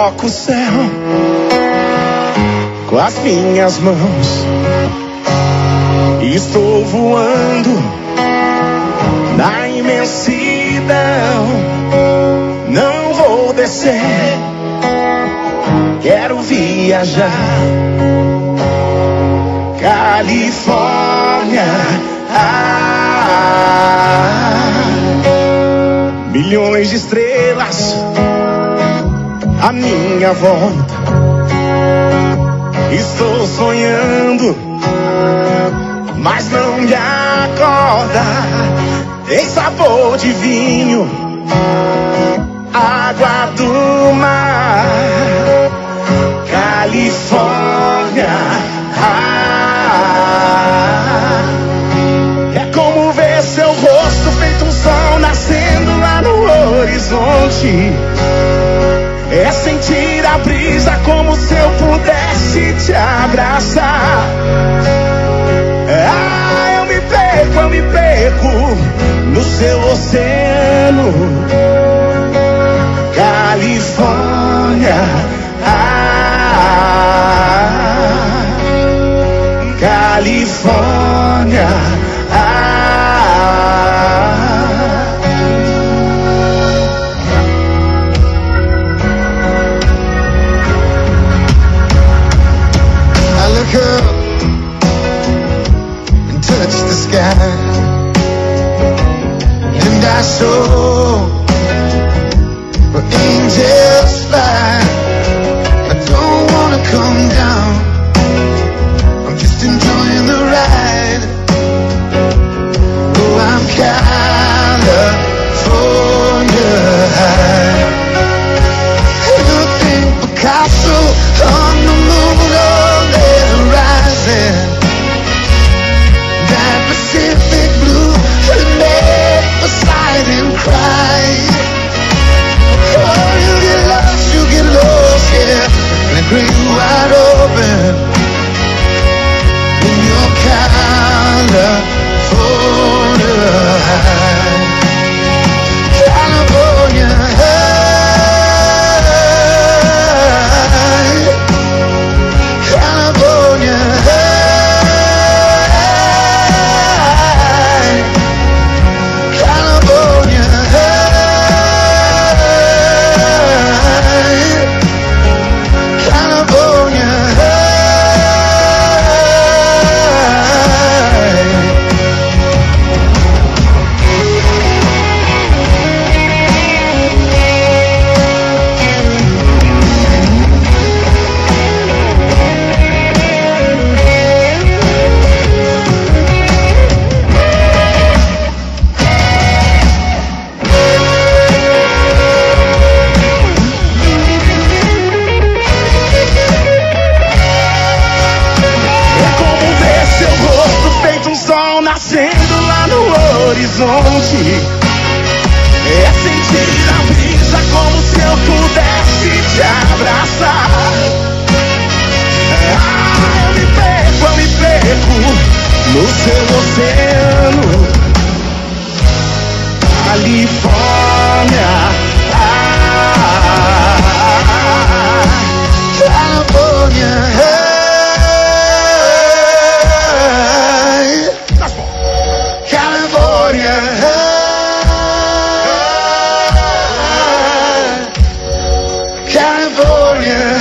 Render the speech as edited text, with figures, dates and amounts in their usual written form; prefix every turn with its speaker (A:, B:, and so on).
A: toco o céu com as minhas mãos. Estou voando na imensidão. Não vou descer, quero viajar. Califórnia, milhões de estrelas à minha volta. Estou sonhando, mas não me acorda. Tem sabor de vinho, água do mar. Califórnia, é como ver seu rosto feito um sol nascendo lá no horizonte. É sentir a brisa como se eu pudesse te abraçar. Eu me perco no seu oceano. Califórnia, Califórnia,
B: I look up and touch the sky, and I saw where angels fly. I don't wanna come down, I'm just enjoying the ride. Oh, I'm California high. Looking Picasso on the moon on the horizon. That Pacific blue that made Poseidon cry. Oh, you get lost, yeah, in a great wide open. In your California high. California high. California high. California high. California
A: é como ver seu rosto feito um sol nascendo lá no horizonte. É sentir a brisa como se eu pudesse te abraçar. Eu me perco no seu oceano. Califórnia,
B: California high. California high. California